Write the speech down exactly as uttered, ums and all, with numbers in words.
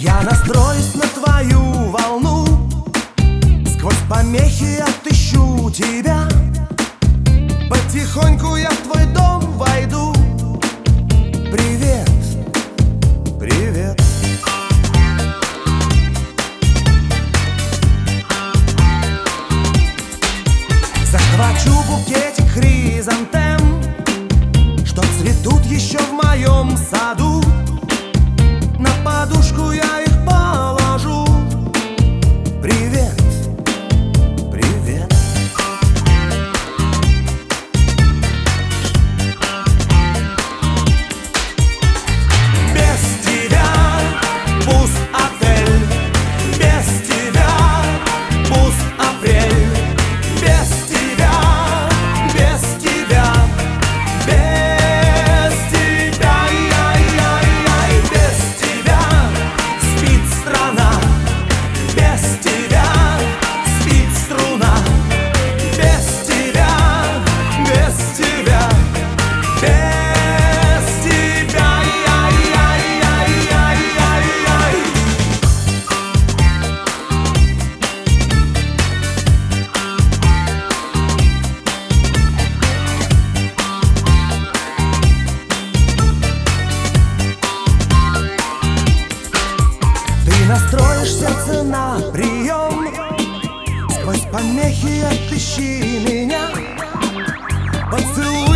Я настроюсь на твою волну, сквозь помехи отыщу тебя. Потихоньку я в твой дом войду. Привет, привет. Захвачу букетик хризантем, что цветут еще в моем саду. На подушку я их положу. Привет, привет. Без тебя пуст отель, без тебя пуст апрель. Без тебя, без тебя, без тебя, ай-яй-яй, без тебя спит страна, без тебя спит струна, без тебя, без тебя, без тебя, ай-яй-яй-яй-яй. Ты настроишь сердце на прием, сквозь помехи отыщи меня. Поцелуй